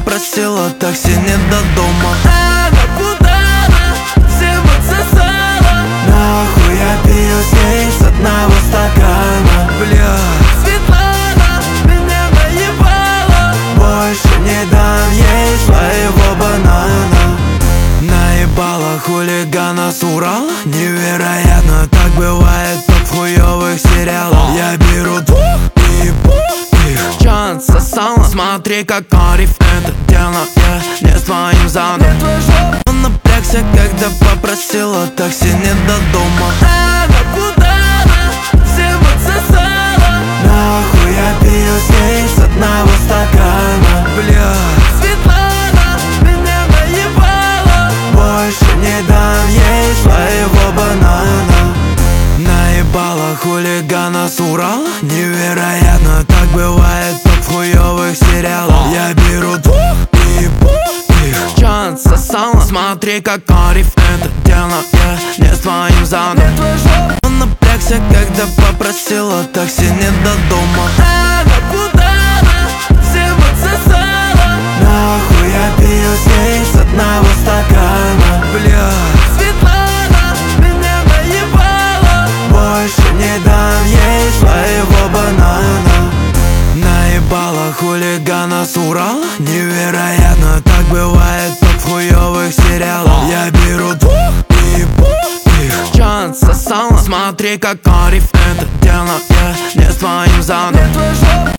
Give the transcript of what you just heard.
попросила такси не до дома. Куда она всем отсосала? Нахуй я пью с ней с одного стакана. Бля, Светлана меня наебала. Больше не дам ей своего банана. Наебала хулигана с Урала. Невероятно, так бывает только в хуёвых сериалах. Я беру двух и ебу их. Чё отсосала? Смотри, как Ариф это дело. Я не с твоим задом. Он напрягся, когда попросила такси не до дома. Куда она всем отсосала? Нахуй я пью с ней с одного стакана. Бля, Светлана меня наебала. Больше не дам ей своего банана. Наебала хулигана с Урала. Невероятно, так бывает только в хуёвых сериалах. Я беру двух и ебу их. Чё отсосала? Смотри, как Ариф это дело. Я не с твоим задом. Он напрягся, когда попросила такси не до дома. Куда она всем отсосала? Нахуй я пью с ней с одного стакана. Бля, Светлана меня наебала. Больше не дам ей своего банана. Наебала хулигана с Урала. Невероятно, так бывает только в хуёвых сериалах. Я беру двух и ебу их. Чё отсосала? Смотри, как Ариф это дело. Я не с твоим задом.